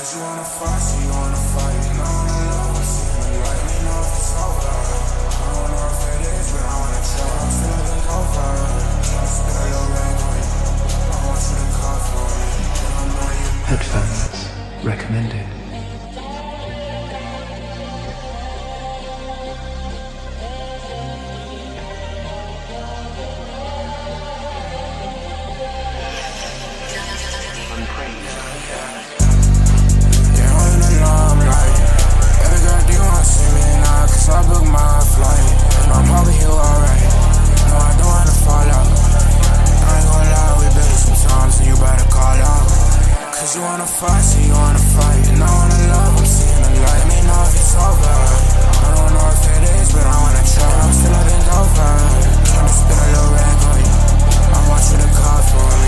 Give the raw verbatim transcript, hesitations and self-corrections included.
you wanna fight, so you wanna fight. And I wanna love, I'm seeing the light. Let me know if it's over. I don't know if it is, but I wanna try. I'm still looking over. Tryna spit a little rag on you. I want you to call for me. And I know you. Headphones recommended. So I booked my flight, and I'm over here alright. No, I don't wanna fall out. I ain't gon' lie, we better sometimes, and you better call out. Cause you wanna fight, so you wanna fight. And I wanna love, I'm seeing the light. Let me know if it's over. I don't know if it is, but I wanna try. I'm still looking over. Tryna spin a little rag on you. I want you to call for me.